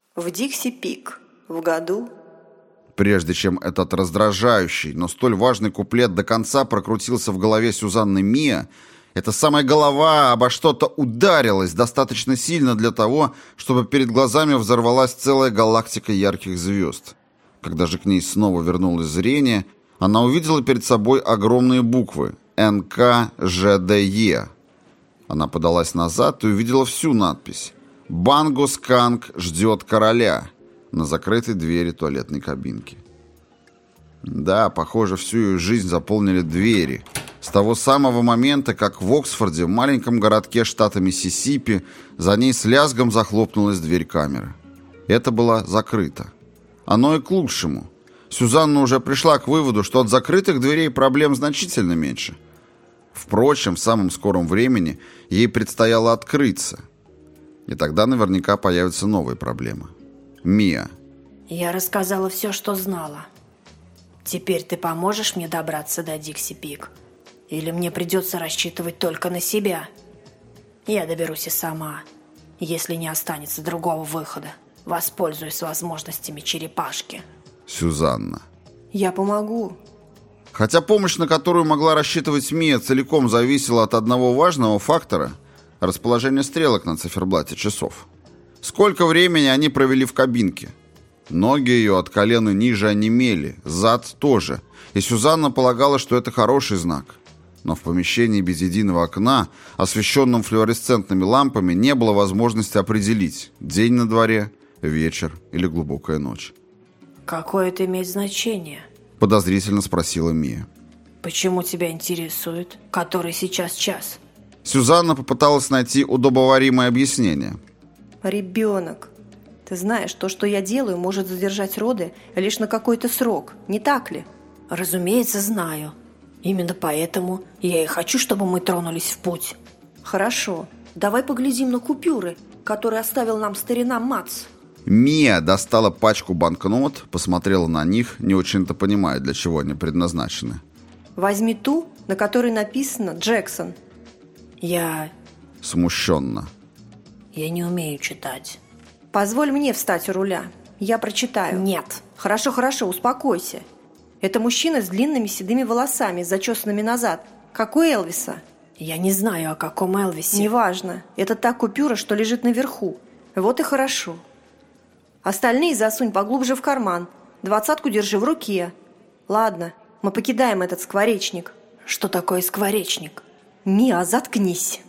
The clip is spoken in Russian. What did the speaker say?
В Дикси-Пик в году... Прежде чем этот раздражающий, но столь важный куплет до конца прокрутился в голове Сюзанны Миа, эта самая голова обо что-то ударилась достаточно сильно для того, чтобы перед глазами взорвалась целая галактика ярких звезд. Когда же к ней снова вернулось зрение, она увидела перед собой огромные буквы НКЖДЕ. Она подалась назад и увидела всю надпись «Банго Сканк ждет короля» на закрытой двери туалетной кабинки. Да, похоже, всю ее жизнь заполнили двери. С того самого момента, как в Оксфорде, в маленьком городке штата Миссисипи, за ней с лязгом захлопнулась дверь камеры. Это было закрыто. Оно и к лучшему. Сюзанна уже пришла к выводу, что от закрытых дверей проблем значительно меньше. Впрочем, в самом скором времени ей предстояло открыться. И тогда наверняка появятся новые проблемы. Мия. Я рассказала все, что знала. Теперь ты поможешь мне добраться до Дикси-Пик? Или мне придется рассчитывать только на себя? Я доберусь и сама. Если не останется другого выхода, воспользуюсь возможностями черепашки. Сюзанна. Я помогу. Хотя помощь, на которую могла рассчитывать Мия, целиком зависела от одного важного фактора – расположения стрелок на циферблате часов. Сколько времени они провели в кабинке? Ноги ее от колена ниже онемели, зад тоже, и Сюзанна полагала, что это хороший знак. Но в помещении без единого окна, освещенном флуоресцентными лампами, не было возможности определить – день на дворе, вечер или глубокая ночь. Какое это имеет значение? Подозрительно спросила Мия. Почему тебя интересует, который сейчас час? Сюзанна попыталась найти удобоваримое объяснение. Ребенок. Ты знаешь, то, что я делаю, может задержать роды лишь на какой-то срок, не так ли? Разумеется, знаю. Именно поэтому я и хочу, чтобы мы тронулись в путь. Хорошо. Давай поглядим на купюры, которые оставил нам старина Мац. Мия достала пачку банкнот, посмотрела на них, не очень-то понимая, для чего они предназначены. Возьми ту, на которой написано «Джексон». Смущенно. Я не умею читать. Позволь мне встать у руля. Я прочитаю. Нет. Хорошо, успокойся. Это мужчина с длинными седыми волосами, зачесанными назад. Как у Элвиса. Я не знаю, о каком Элвисе. Неважно. Это та купюра, что лежит наверху. Вот и хорошо. Остальные засунь поглубже в карман. 20-ку держи в руке. Ладно, мы покидаем этот скворечник. Что такое скворечник? Мия, заткнись.